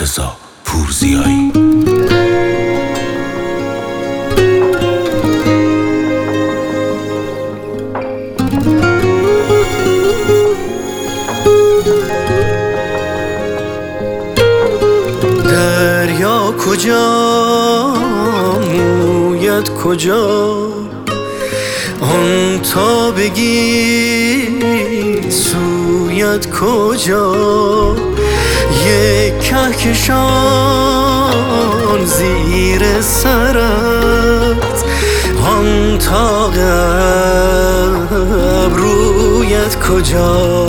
مرتضی پورزیایی. دریا کجا، مویت کجا، آن تا بگی سویت کجا، یک کهکشان زیر سرت، آن تا ابرویت کجا،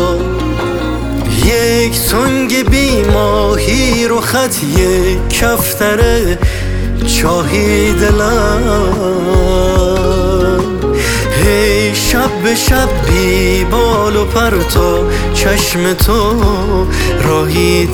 یک سنگ بی ماهی رو خط، یک کفتر چاهی دلم، هی شب به شب بی بال و پر تا چشم تو راهی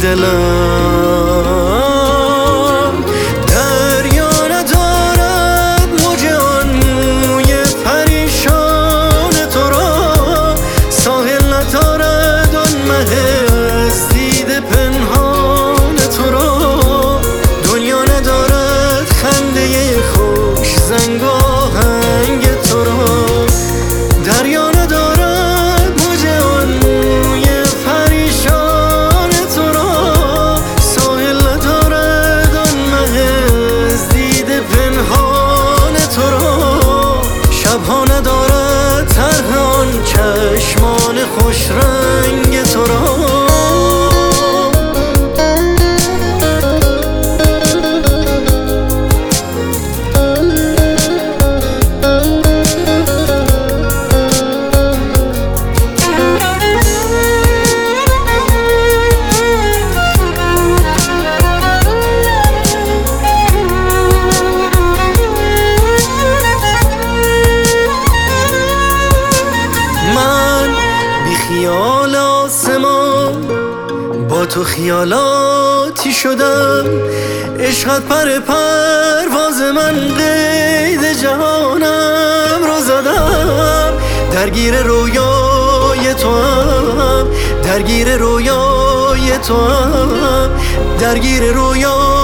دلم. دریا ندارد موج آن موی پریشان تو را، ساحل ندارد آن مه از دید پنهان تو را، دنیا ندارد خنده خوش زنگ آهنگ تو را، دریا ندارد موج آن موی پریشان تو را، ساحل ندارد آن مه از دید پنهان تو را، شبها ندارد طرح آن چشمان خوش رنگ تو را. خیال آسمان با تو خیالاتی شدم، عشقت پر پرواز من قید جهانم رو زدم، درگیر رویای تو هم، درگیر رویای تو هم، درگیر رویای